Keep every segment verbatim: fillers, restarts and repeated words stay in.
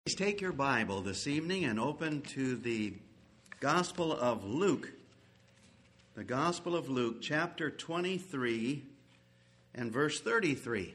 Please take your Bible this evening and open to the Gospel of Luke. The Gospel of Luke, chapter twenty-three and verse thirty-three.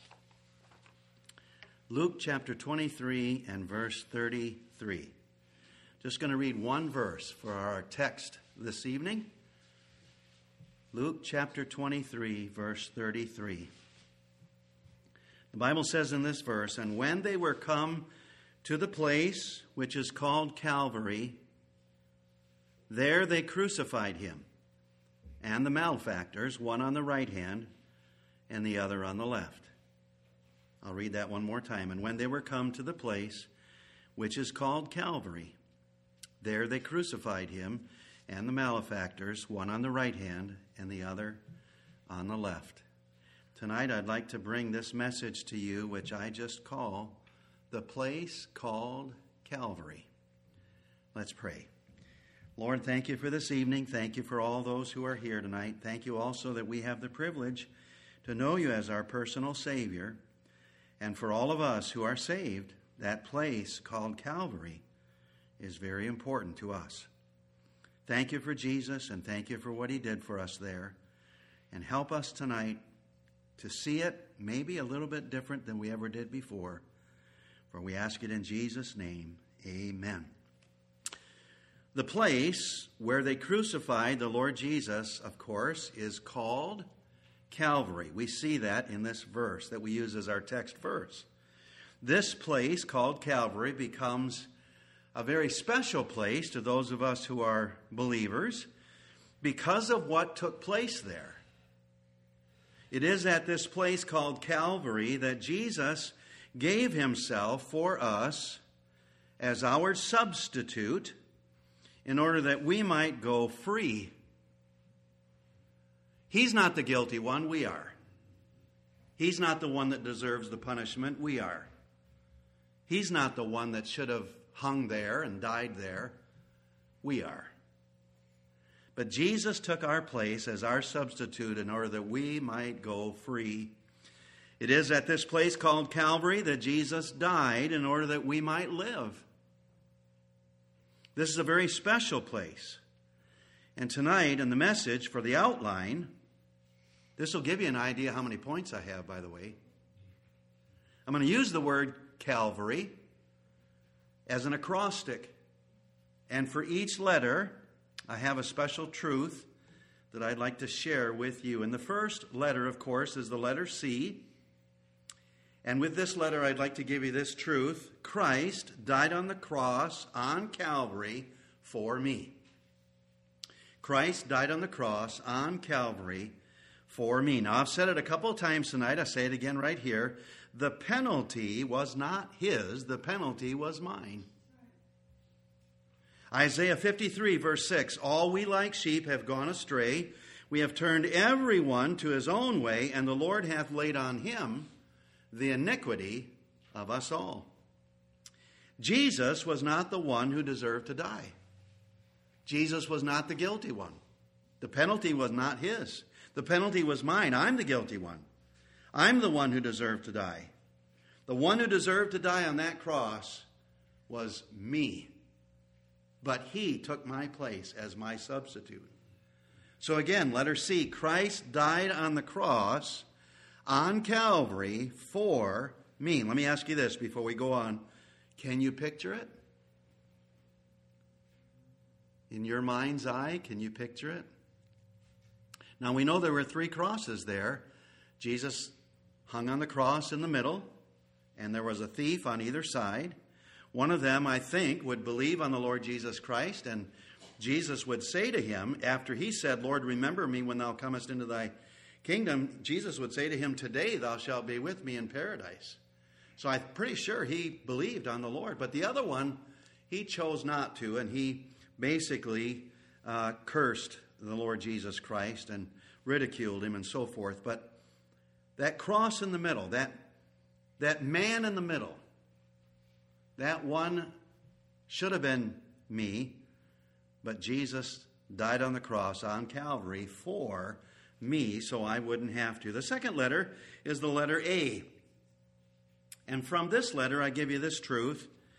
Luke chapter twenty-three and verse thirty-three. Just going to read one verse for our text this evening. Luke chapter twenty-three, verse thirty-three. The Bible says in this verse, "And when they were come to the place which is called Calvary, there they crucified him, and the malefactors, one on the right hand and the other on the left." I'll read that one more time. "And when they were come to the place which is called Calvary, there they crucified him, and the malefactors, one on the right hand and the other on the left." Tonight I'd like to bring this message to you, which I just call the place called Calvary. Let's pray. Lord, thank you for this evening. Thank you for all those who are here tonight. Thank you also that we have the privilege to know you as our personal Savior. And for all of us who are saved, that place called Calvary is very important to us. Thank you for Jesus, and thank you for what he did for us there. And help us tonight to see it maybe a little bit different than we ever did before. For we ask it in Jesus' name, amen. The place where they crucified the Lord Jesus, of course, is called Calvary. We see that in this verse that we use as our text verse. This place called Calvary becomes a very special place to those of us who are believers because of what took place there. It is at this place called Calvary that Jesus gave himself for us as our substitute in order that we might go free. He's not the guilty one, we are. He's not the one that deserves the punishment, we are. He's not the one that should have hung there and died there, we are. But Jesus took our place as our substitute in order that we might go free. It is at this place called Calvary that Jesus died in order that we might live. This is a very special place. And tonight, in the message for the outline, this will give you an idea how many points I have, by the way. I'm going to use the word Calvary as an acrostic. And for each letter, I have a special truth that I'd like to share with you. And the first letter, of course, is the letter C. And with this letter, I'd like to give you this truth. Christ died on the cross on Calvary for me. Christ died on the cross on Calvary for me. Now, I've said it a couple of times tonight. I say it again right here. The penalty was not his. The penalty was mine. Isaiah fifty-three, verse six, "All we like sheep have gone astray. We have turned everyone to his own way, and the Lord hath laid on him the iniquity of us all." Jesus was not the one who deserved to die. Jesus was not the guilty one. The penalty was not his. The penalty was mine. I'm the guilty one. I'm the one who deserved to die. The one who deserved to die on that cross was me. But he took my place as my substitute. So again, letter C, Christ died on the cross on Calvary for me. Let me ask you this before we go on. Can you picture it? In your mind's eye, can you picture it? Now we know there were three crosses there. Jesus hung on the cross in the middle, and there was a thief on either side. One of them, I think, would believe on the Lord Jesus Christ, and Jesus would say to him, after he said, "Lord, remember me when thou comest into thy kingdom," Jesus would say to him, "Today thou shalt be with me in paradise." So I'm pretty sure he believed on the Lord. But the other one, he chose not to, and he basically uh, cursed the Lord Jesus Christ and ridiculed him and so forth. But that cross in the middle, that, that man in the middle, that one should have been me, but Jesus died on the cross on Calvary for me so I wouldn't have to. The second letter is the letter A. And from this letter, I give you this truth.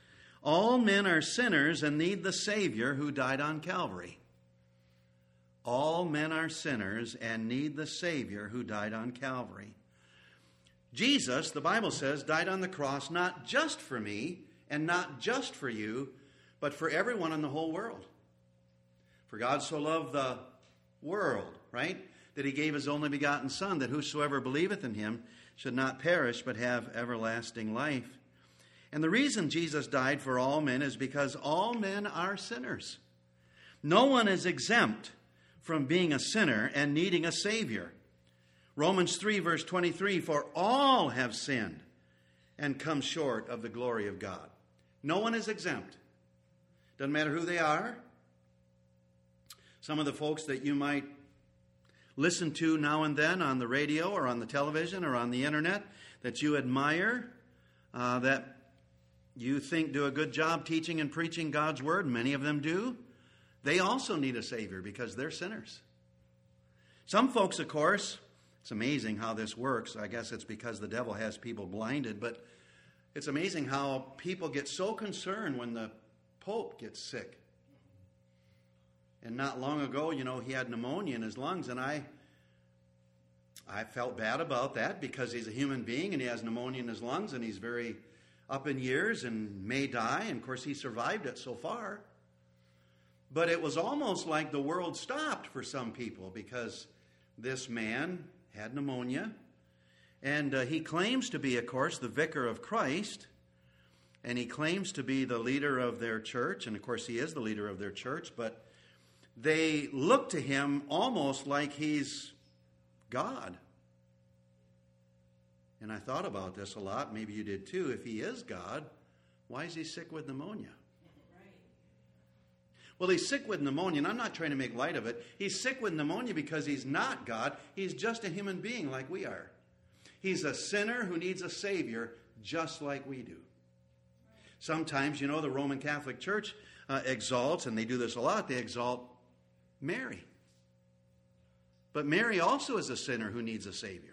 All men are sinners and need the Savior who died on Calvary. All men are sinners and need the Savior who died on Calvary. Jesus, the Bible says, died on the cross not just for me and not just for you, but for everyone in the whole world. For God so loved the world, right, that he gave his only begotten Son, that whosoever believeth in him should not perish but have everlasting life. And the reason Jesus died for all men is because all men are sinners. No one is exempt from being a sinner and needing a Savior. Romans three, verse twenty-three, for all have sinned and come short of the glory of God. No one is exempt. Doesn't matter who they are. Some of the folks that you might listen to now and then on the radio or on the television or on the internet that you admire, uh, that you think do a good job teaching and preaching God's word, many of them do, they also need a Savior because they're sinners. Some folks, of course, it's amazing how this works. I guess it's because the devil has people blinded, but it's amazing how people get so concerned when the Pope gets sick. And not long ago, you know, he had pneumonia in his lungs, and I I felt bad about that because he's a human being and he has pneumonia in his lungs and he's very up in years and may die. And, of course, he survived it so far. But it was almost like the world stopped for some people because this man had pneumonia. And uh, he claims to be, of course, the vicar of Christ. And he claims to be the leader of their church. And, of course, he is the leader of their church. But they look to him almost like he's God. And I thought about this a lot. Maybe you did too. If he is God, why is he sick with pneumonia? Well, he's sick with pneumonia, and I'm not trying to make light of it. He's sick with pneumonia because he's not God. He's just a human being like we are. He's a sinner who needs a Savior just like we do. Sometimes, you know, the Roman Catholic Church uh, exalts, and they do this a lot, they exalt Mary. But Mary also is a sinner who needs a Savior.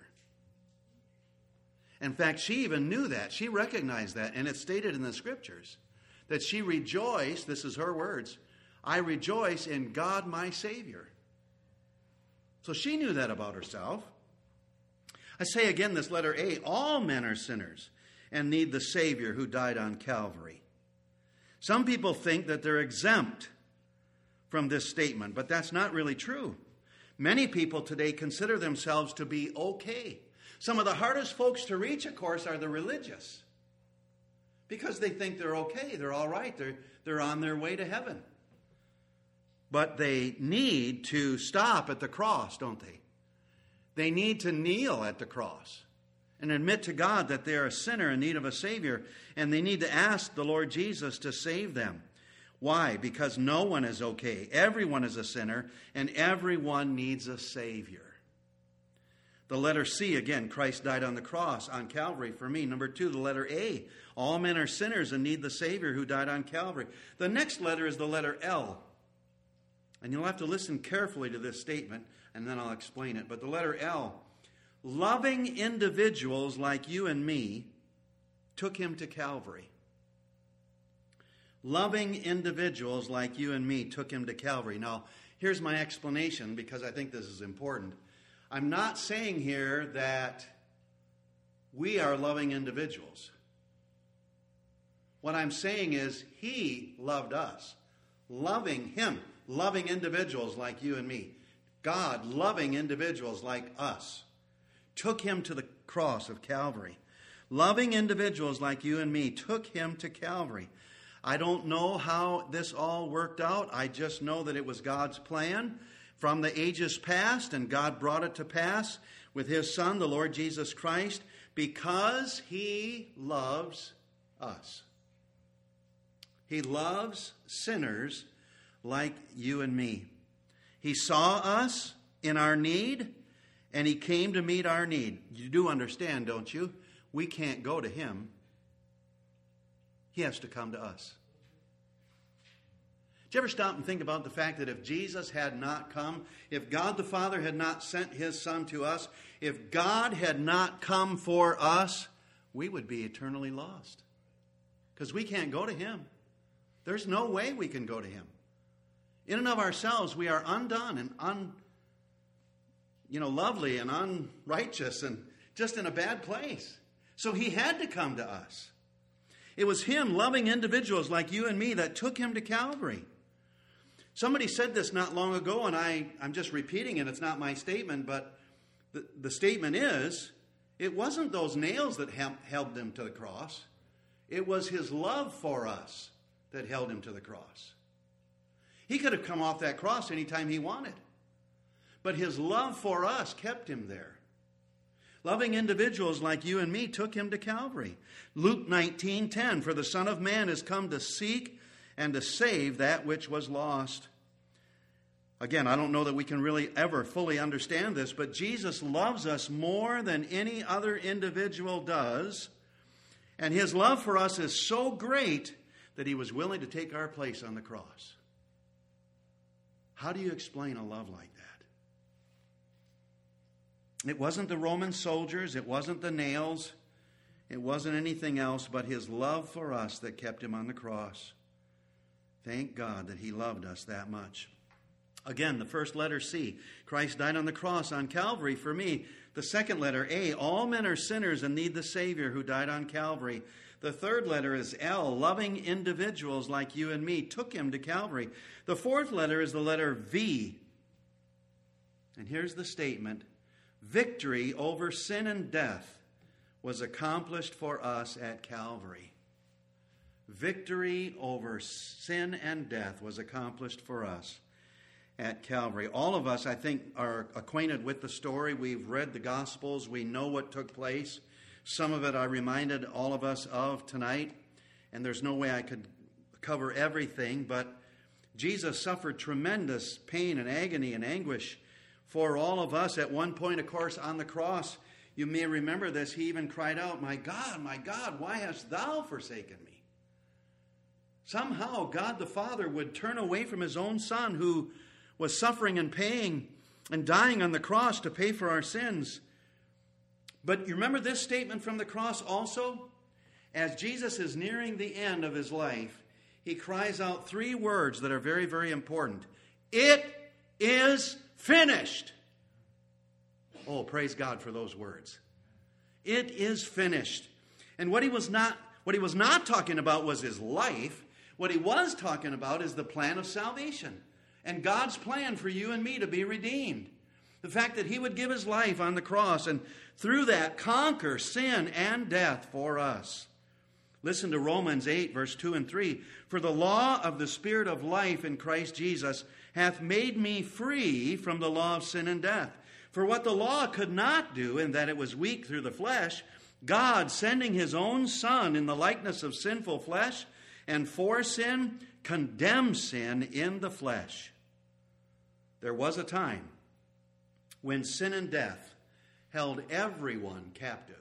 In fact, she even knew that. She recognized that, and it's stated in the Scriptures that she rejoiced, this is her words, I rejoice in God my Savior. So she knew that about herself. I say again, this letter A, all men are sinners and need the Savior who died on Calvary. Some people think that they're exempt from this statement, but that's not really true. Many people today consider themselves to be okay. Some of the hardest folks to reach, of course, are the religious. Because they think they're okay, they're all right, they're, they're on their way to heaven. But they need to stop at the cross, don't they? They need to kneel at the cross and admit to God that they are a sinner in need of a Savior, and they need to ask the Lord Jesus to save them. Why? Because no one is okay. Everyone is a sinner, and everyone needs a Savior. The letter C, again, Christ died on the cross, on Calvary for me. Number two, the letter A, all men are sinners and need the Savior who died on Calvary. The next letter is the letter L. And you'll have to listen carefully to this statement, and then I'll explain it. But the letter L, loving individuals like you and me took him to Calvary. Loving individuals like you and me took him to Calvary. Now, here's my explanation, because I think this is important. I'm not saying here that we are loving individuals. What I'm saying is he loved us. Loving him. Loving individuals like you and me. God loving individuals like us. Took him to the cross of Calvary. Loving individuals like you and me took him to Calvary. I don't know how this all worked out. I just know that it was God's plan from the ages past, and God brought it to pass with his Son, the Lord Jesus Christ, because he loves us. He loves sinners like you and me. He saw us in our need, and he came to meet our need. You do understand, don't you? We can't go to him. He has to come to us. Did you ever stop and think about the fact that if Jesus had not come, if God the Father had not sent his Son to us, if God had not come for us, we would be eternally lost. Because we can't go to him. There's no way we can go to him. In and of ourselves, we are undone and un, you know, lovely and unrighteous and just in a bad place. So he had to come to us. It was him, loving individuals like you and me, that took him to Calvary. Somebody said this not long ago, and I, I'm just repeating it. It's not my statement, but the, the statement is, it wasn't those nails that held him to the cross. It was his love for us that held him to the cross. He could have come off that cross anytime he wanted. But his love for us kept him there. Loving individuals like you and me took him to Calvary. Luke nineteen ten, for the Son of Man has come to seek and to save that which was lost. Again, I don't know that we can really ever fully understand this, but Jesus loves us more than any other individual does. And his love for us is so great that he was willing to take our place on the cross. How do you explain a love like that? It wasn't the Roman soldiers, it wasn't the nails, it wasn't anything else but his love for us that kept him on the cross. Thank God that he loved us that much. Again, the first letter, C. Christ died on the cross on Calvary for me. The second letter, A. All men are sinners and need the Savior who died on Calvary. The third letter is L. Loving individuals like you and me took him to Calvary. The fourth letter is the letter V. And here's the statement. Victory over sin and death was accomplished for us at Calvary. Victory over sin and death was accomplished for us at Calvary. All of us, I think, are acquainted with the story. We've read the Gospels. We know what took place. Some of it I reminded all of us of tonight, and there's no way I could cover everything, but Jesus suffered tremendous pain and agony and anguish for all of us. At one point, of course, on the cross, you may remember this, he even cried out, "My God, my God, why hast thou forsaken me?" Somehow, God the Father would turn away from his own Son who was suffering and paying and dying on the cross to pay for our sins. But you remember this statement from the cross also? As Jesus is nearing the end of his life, he cries out three words that are very, very important. It is finished. Oh, praise God for those words. It is finished. And what he was not, what he was not talking about was his life. What he was talking about is the plan of salvation and God's plan for you and me to be redeemed. The fact that he would give his life on the cross and through that conquer sin and death for us. Listen to Romans eight, verse two and three. For the law of the Spirit of life in Christ Jesus hath made me free from the law of sin and death. For what the law could not do, in that it was weak through the flesh, God, sending his own Son in the likeness of sinful flesh, and for sin, condemned sin in the flesh. There was a time when sin and death held everyone captive.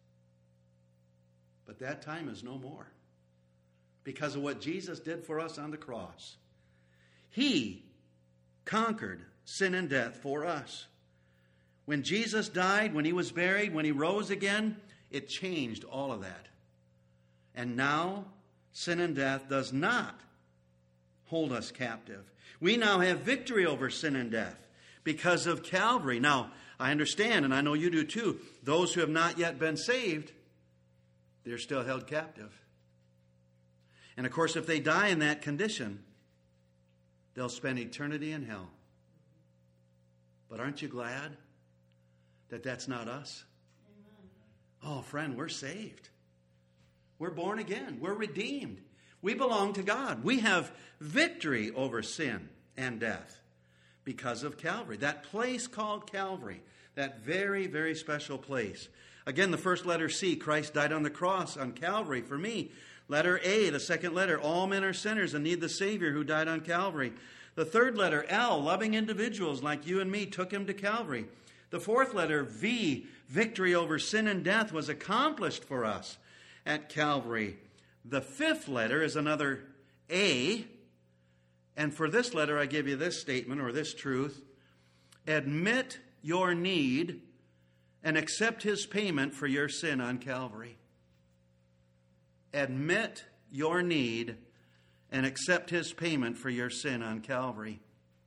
But that time is no more because of what Jesus did for us on the cross. He conquered sin and death for us. When Jesus died, when he was buried, when he rose again, it changed all of that. And now, sin and death does not hold us captive. We now have victory over sin and death because of Calvary. Now, I understand, and I know you do too, those who have not yet been saved, they're still held captive. And of course, if they die in that condition, they'll spend eternity in hell. But aren't you glad that that's not us? Amen. Oh, friend, we're saved. We're born again. We're redeemed. We belong to God. We have victory over sin and death because of Calvary. That place called Calvary. That very, very special place. Again, the first letter, C. Christ died on the cross on Calvary for me. Letter A, the second letter. All men are sinners and need the Savior who died on Calvary. The third letter, L. Loving individuals like you and me took him to Calvary. The fourth letter, V. Victory over sin and death was accomplished for us at Calvary. The fifth letter is another A. And for this letter, I give you this statement or this truth. Admit your need and accept his payment for your sin on Calvary. Admit your need and accept his payment for your sin on Calvary.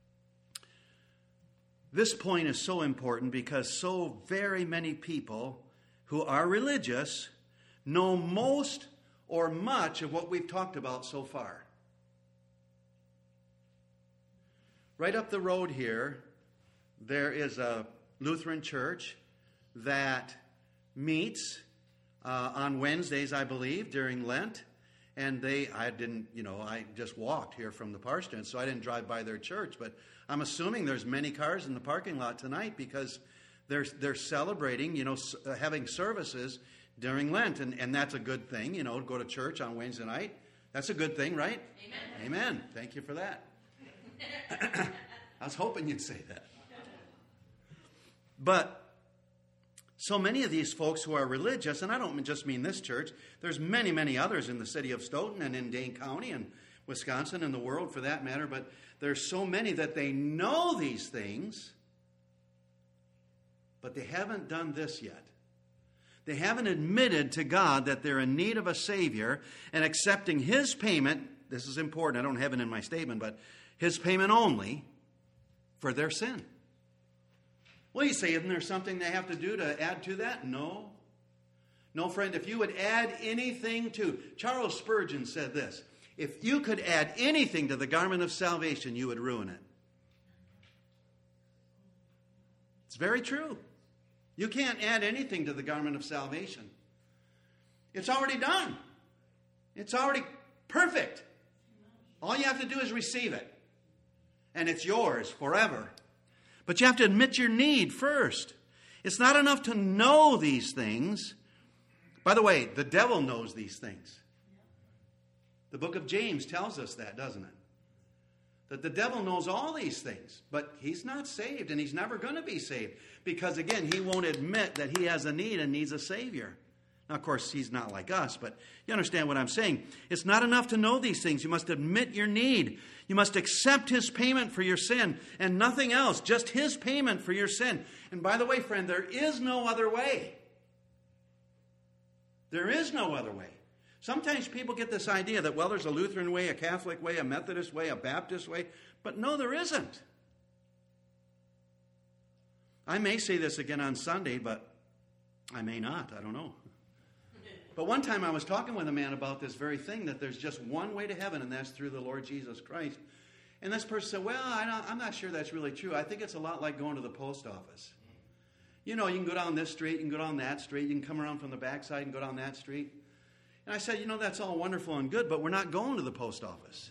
This point is so important because so very many people who are religious know most or much of what we've talked about so far. Right up the road here, there is a Lutheran church that meets uh, on Wednesdays, I believe, during Lent. And they, I didn't, you know, I just walked here from the parsonage, so I didn't drive by their church. But I'm assuming there's many cars in the parking lot tonight because they're they're celebrating, you know, having services during Lent. And, and that's a good thing, you know, to go to church on Wednesday night. That's a good thing, right? Amen. Amen. Thank you for that. I was hoping you'd say that. But so many of these folks who are religious, and I don't just mean this church, there's many, many others in the city of Stoughton and in Dane County and Wisconsin and the world for that matter, but there's so many that they know these things, but they haven't done this yet. They haven't admitted to God that they're in need of a Savior and accepting His payment. This is important. I don't have it in my statement, but His payment only for their sin. Well, you say, isn't there something they have to do to add to that? No. No, friend, if you would add anything to, Charles Spurgeon said this, if you could add anything to the garment of salvation, you would ruin it. It's very true. You can't add anything to the garment of salvation. It's already done. It's already perfect. All you have to do is receive it. And it's yours forever. But you have to admit your need first. It's not enough to know these things. By the way, the devil knows these things. The book of James tells us that, doesn't it? That the devil knows all these things, but he's not saved, and he's never going to be saved. Because, again, he won't admit that he has a need and needs a Savior. Now, of course, he's not like us, but you understand what I'm saying. It's not enough to know these things. You must admit your need. You must accept his payment for your sin and nothing else, just his payment for your sin. And by the way, friend, there is no other way. There is no other way. Sometimes people get this idea that, well, there's a Lutheran way, a Catholic way, a Methodist way, a Baptist way. But no, there isn't. I may say this again on Sunday, but I may not. I don't know. But one time I was talking with a man about this very thing, that there's just one way to heaven, and that's through the Lord Jesus Christ. And this person said, well, I don't, I'm not sure that's really true. I think it's a lot like going to the post office. You know, you can go down this street, you can go down that street, you can come around from the backside and go down that street. And I said, you know, that's all wonderful and good, but we're not going to the post office.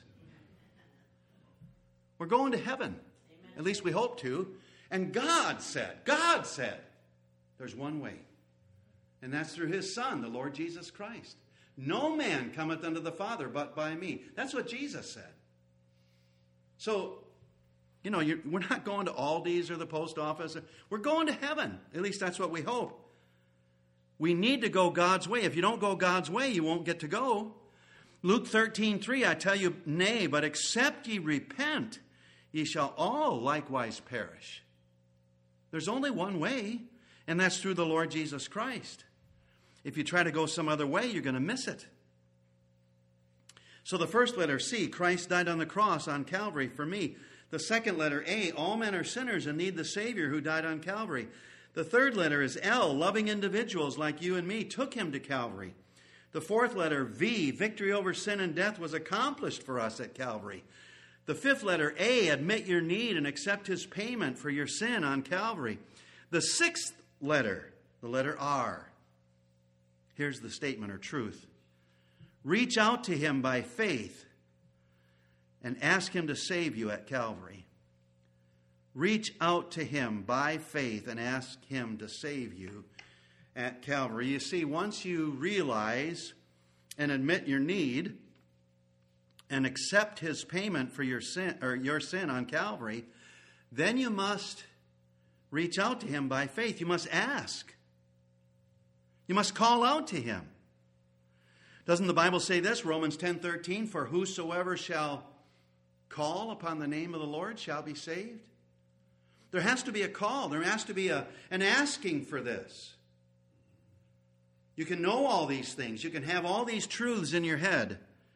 We're going to heaven. Amen. At least we hope to. And God said, God said, there's one way. And that's through his Son, the Lord Jesus Christ. No man cometh unto the Father but by me. That's what Jesus said. So, you know, you're, we're not going to Aldi's or the post office. We're going to heaven. At least that's what we hope. We need to go God's way. If you don't go God's way, you won't get to go. Luke thirteen three, I tell you, nay, but except ye repent, ye shall all likewise perish. There's only one way, and that's through the Lord Jesus Christ. If you try to go some other way, you're going to miss it. So the first letter, C, Christ died on the cross on Calvary for me. The second letter, A, all men are sinners and need the Savior who died on Calvary. The third letter is L, loving individuals like you and me took him to Calvary. The fourth letter, V, victory over sin and death was accomplished for us at Calvary. The fifth letter, A, admit your need and accept his payment for your sin on Calvary. The sixth letter, the letter R. Here's the statement or truth. Reach out to him by faith and ask him to save you at Calvary. Reach out to him by faith and ask him to save you at Calvary. You see, once you realize and admit your need and accept his payment for your sin or your sin on Calvary, then you must reach out to him by faith. You must ask. You must call out to him. Doesn't the Bible say this? Romans ten thirteen, for whosoever shall call upon the name of the Lord shall be saved. There has to be a call. There has to be a, an asking for this. You can know all these things. You can have all these truths in your head.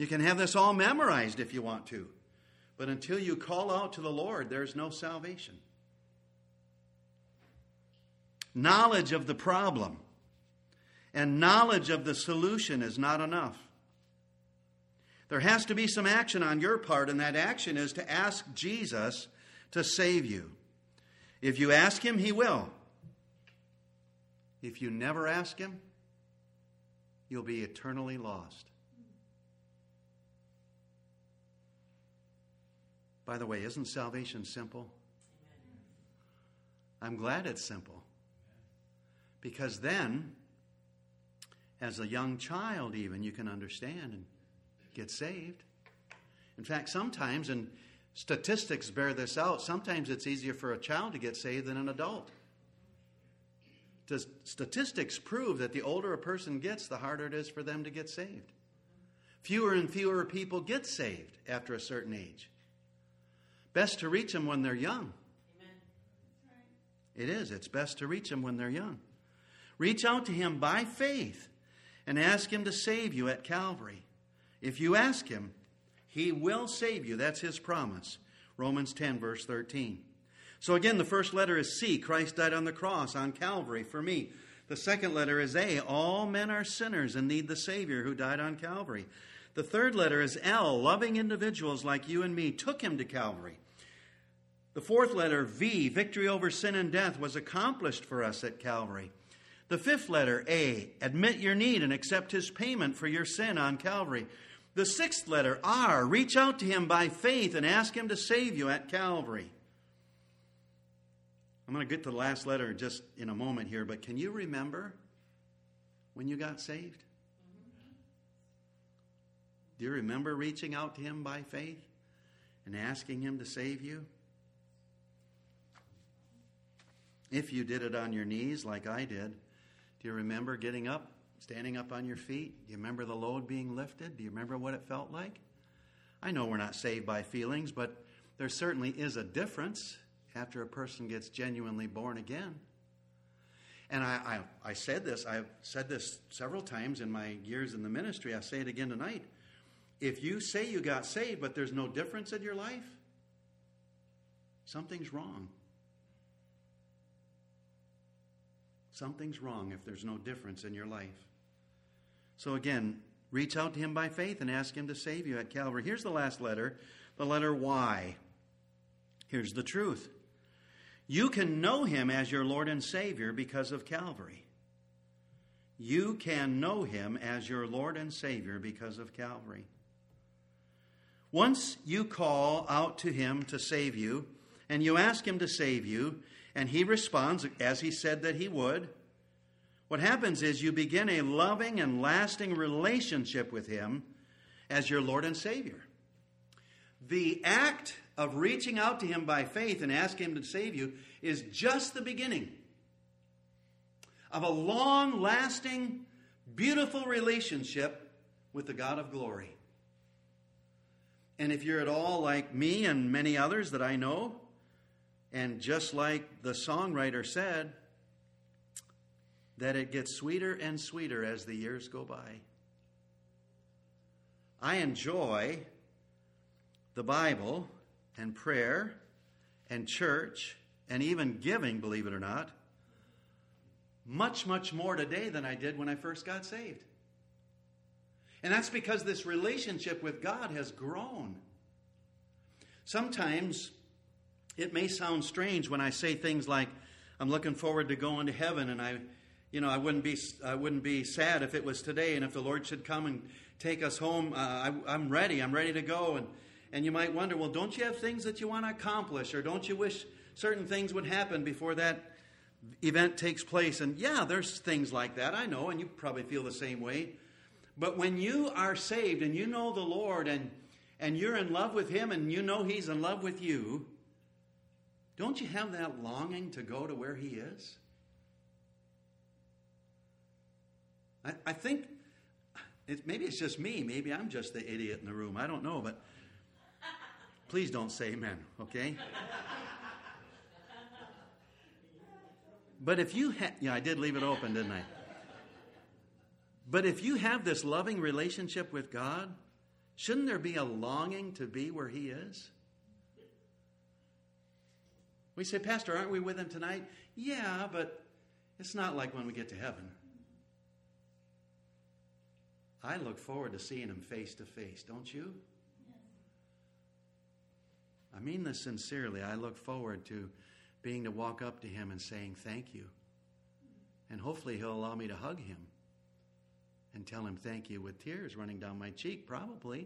You can have this all memorized if you want to. But until you call out to the Lord, there's no salvation. Knowledge of the problem and knowledge of the solution is not enough. There has to be some action on your part, and that action is to ask Jesus to save you. If you ask him, he will. If you never ask him, you'll be eternally lost. By the way, isn't salvation simple? I'm glad it's simple. Because then, as a young child even, you can understand and get saved. In fact, sometimes, and statistics bear this out, sometimes it's easier for a child to get saved than an adult. Does statistics prove that the older a person gets, the harder it is for them to get saved? Fewer and fewer people get saved after a certain age. Best to reach them when they're young. Amen. It is. It's best to reach them when they're young. Reach out to him by faith and ask him to save you at Calvary. If you ask him, he will save you. That's his promise. Romans ten, verse thirteen. So again, the first letter is C. Christ died on the cross on Calvary for me. The second letter is A. All men are sinners and need the Savior who died on Calvary. The third letter is L. Loving individuals like you and me took him to Calvary. The fourth letter, V. Victory over sin and death was accomplished for us at Calvary. The fifth letter, A. Admit your need and accept his payment for your sin on Calvary. The sixth letter, R. Reach out to him by faith and ask him to save you at Calvary. I'm going to get to the last letter just in a moment here, but can you remember when you got saved? Do you remember reaching out to him by faith and asking him to save you? If you did it on your knees like I did, do you remember getting up, standing up on your feet? Do you remember the load being lifted? Do you remember what it felt like? I know we're not saved by feelings, but there certainly is a difference after a person gets genuinely born again. And I, I, I said this, I've said this several times in my years in the ministry. I say it again tonight. If you say you got saved, but there's no difference in your life, something's wrong. Something's wrong if there's no difference in your life. So again, reach out to him by faith and ask him to save you at Calvary. Here's the last letter, the letter Y. Here's the truth. You can know him as your Lord and Savior because of Calvary. You can know him as your Lord and Savior because of Calvary. Once you call out to him to save you, and you ask him to save you, and he responds as he said that he would, what happens is you begin a loving and lasting relationship with him as your Lord and Savior. The act of reaching out to him by faith and asking him to save you is just the beginning of a long, lasting, beautiful relationship with the God of glory. And if you're at all like me and many others that I know, and just like the songwriter said, that it gets sweeter and sweeter as the years go by. I enjoy the Bible and prayer and church and even giving, believe it or not, much, much more today than I did when I first got saved. And that's because this relationship with God has grown. Sometimes it may sound strange when I say things like, I'm looking forward to going to heaven, and I, you know, I wouldn't be, I wouldn't be sad if it was today, and if the Lord should come and take us home, uh, I, I'm ready, I'm ready to go. And, and you might wonder, well, don't you have things that you want to accomplish, or don't you wish certain things would happen before that event takes place? And yeah, there's things like that, I know, and you probably feel the same way. But when you are saved and you know the Lord and, and you're in love with him and you know he's in love with you, don't you have that longing to go to where he is? I, I think, it, maybe it's just me. Maybe I'm just the idiot in the room. I don't know, but please don't say amen, okay? But if you have, yeah, I did leave it open, didn't I? But if you have this loving relationship with God, Shouldn't there be a longing to be where he is? We say, Pastor, aren't we with him tonight? Yeah, but it's not like when we get to heaven. I look forward to seeing him face to face, don't you? I mean this sincerely. I look forward to being to walk up to him and saying thank you. And hopefully he'll allow me to hug him and tell him thank you with tears running down my cheek, probably.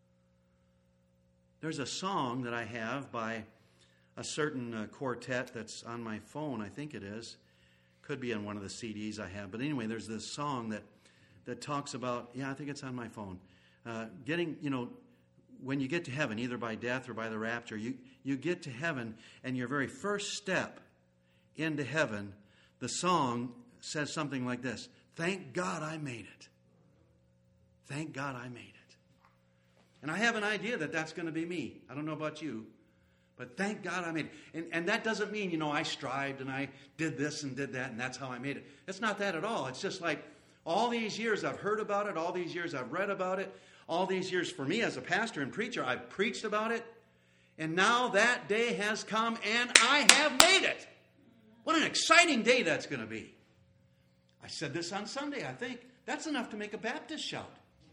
There's a song that I have by a certain uh, quartet that's on my phone, I think it is. Could be on one of the C Ds I have. But anyway, there's this song that, that talks about, yeah, I think it's on my phone, uh, getting, you know, when you get to heaven, either by death or by the rapture, you, you get to heaven, and your very first step into heaven, the song says something like this: thank God I made it. Thank God I made it. And I have an idea that that's going to be me. I don't know about you, but thank God I made it. And, and that doesn't mean, you know, I strived and I did this and did that and that's how I made it. It's not that at all. It's just like all these years I've heard about it, all these years I've read about it, all these years for me as a pastor and preacher, I've preached about it. And now that day has come and I have made it. What an exciting day that's going to be. I said this on Sunday, I think. That's enough to make a Baptist shout.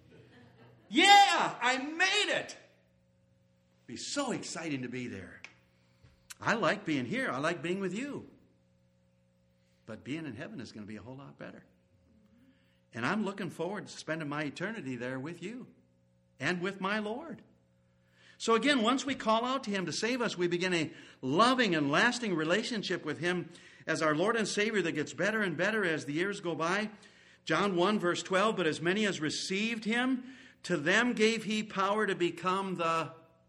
Yeah, I made it. It'd be so exciting to be there. I like being here. I like being with you. But being in heaven is going to be a whole lot better. And I'm looking forward to spending my eternity there with you and with my Lord. So again, once we call out to him to save us, we begin a loving and lasting relationship with him as our Lord and Savior that gets better and better as the years go by. John one, verse twelve, but as many as received him, to them gave he power to become the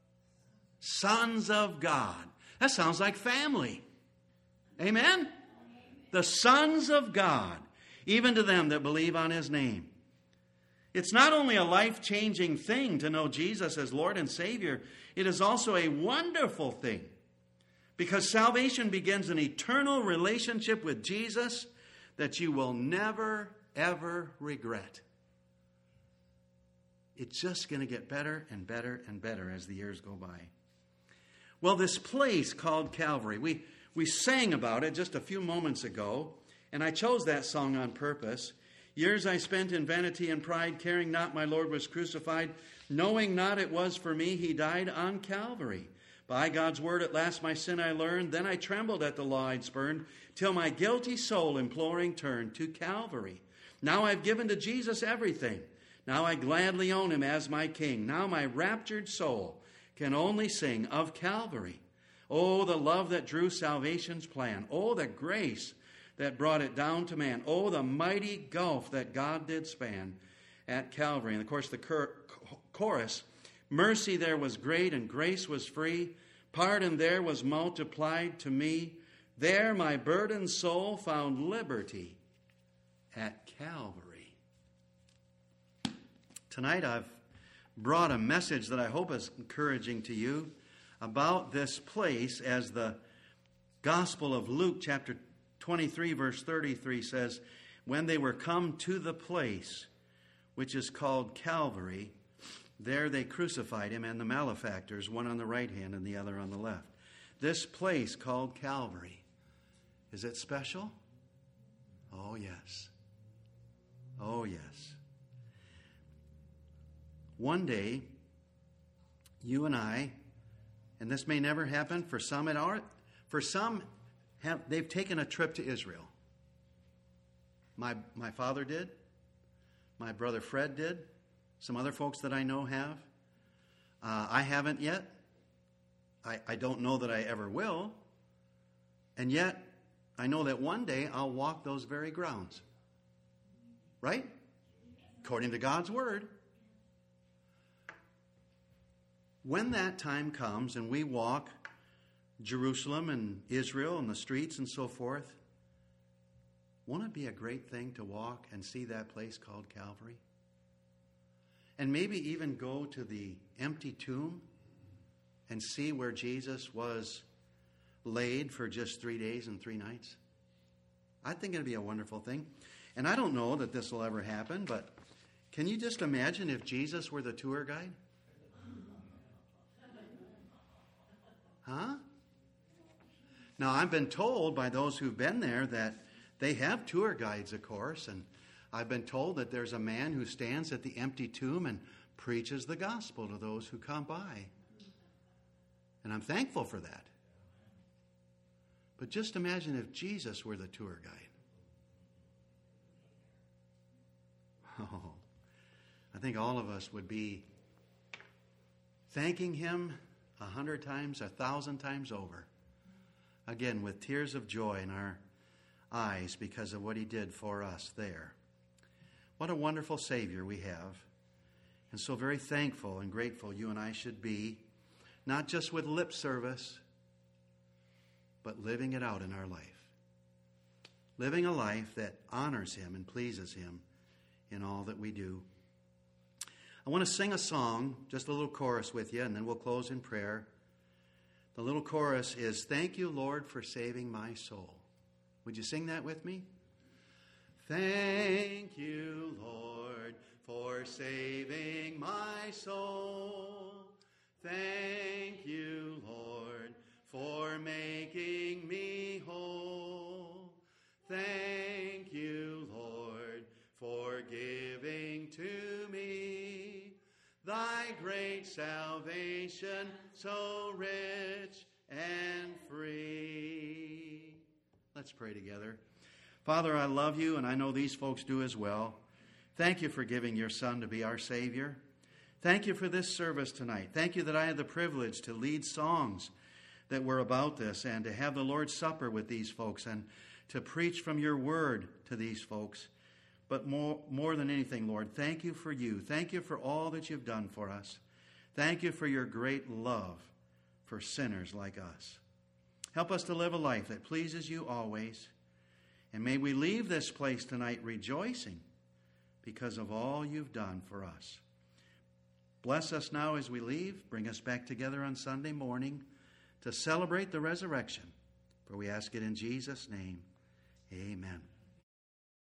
sons of God. That sounds like family. Amen? The sons of God, even to them that believe on his name. It's not only a life-changing thing to know Jesus as Lord and Savior, it is also a wonderful thing. Because salvation begins an eternal relationship with Jesus that you will never, ever regret. It's just going to get better and better and better as the years go by. Well, this place called Calvary, we, we sang about it just a few moments ago, and I chose that song on purpose. Years I spent in vanity and pride, caring not my Lord was crucified, knowing not it was for me he died on Calvary. By God's word at last my sin I learned, then I trembled at the law I'd spurned, till my guilty soul imploring turned to Calvary. Now I've given to Jesus everything. Now I gladly own him as my king. Now my raptured soul can only sing of Calvary. Oh, the love that drew salvation's plan. Oh, the grace that brought it down to man. Oh, the mighty gulf that God did span at Calvary. And of course the cor- chorus, mercy there was great and grace was free. Pardon there was multiplied to me. There my burdened soul found liberty at Calvary. Tonight I've brought a message that I hope is encouraging to you about this place, as the Gospel of Luke chapter twenty-three verse thirty-three says, when they were come to the place which is called Calvary, there they crucified him and the malefactors, one on the right hand and the other on the left. This place called Calvary, is it special? Oh yes. Oh yes. One day, you and I, and this may never happen for some at our, for some, have they've taken a trip to Israel. My my father did. My brother Fred did. Some other folks that I know have. Uh, I haven't yet. I, I don't know that I ever will. And yet, I know that one day I'll walk those very grounds. Right? According to God's word. When that time comes and we walk Jerusalem and Israel and the streets and so forth, won't it be a great thing to walk and see that place called Calvary? And maybe even go to the empty tomb and see where Jesus was laid for just three days and three nights? I think it'd be a wonderful thing. And I don't know that this will ever happen, but can you just imagine if Jesus were the tour guide? Now, I've been told by those who've been there that they have tour guides, of course, and I've been told that there's a man who stands at the empty tomb and preaches the gospel to those who come by. And I'm thankful for that. But just imagine if Jesus were the tour guide. Oh, I think all of us would be thanking him a hundred times, a thousand times over. Again, with tears of joy in our eyes because of what he did for us there. What a wonderful Savior we have. And so very thankful and grateful you and I should be, not just with lip service, but living it out in our life. Living a life that honors him and pleases him in all that we do. I want to sing a song, just a little chorus with you, and then we'll close in prayer. The little chorus is, "Thank you, Lord, for saving my soul." Would you sing that with me? Thank you, Lord, for saving my soul. Thank you, Lord, for making me whole. Thank you, Lord, for giving to me thy great salvation, so rich and free. Let's pray together. Father, I love you, and I know these folks do as well. Thank you for giving your Son to be our Savior. Thank you for this service tonight. Thank you that I had the privilege to lead songs that were about this and to have the Lord's Supper with these folks and to preach from your word to these folks. But more, more than anything, Lord, thank you for you. Thank you for all that you've done for us. Thank you for your great love for sinners like us. Help us to live a life that pleases you always. And may we leave this place tonight rejoicing because of all you've done for us. Bless us now as we leave. Bring us back together on Sunday morning to celebrate the resurrection. For we ask it in Jesus' name. Amen.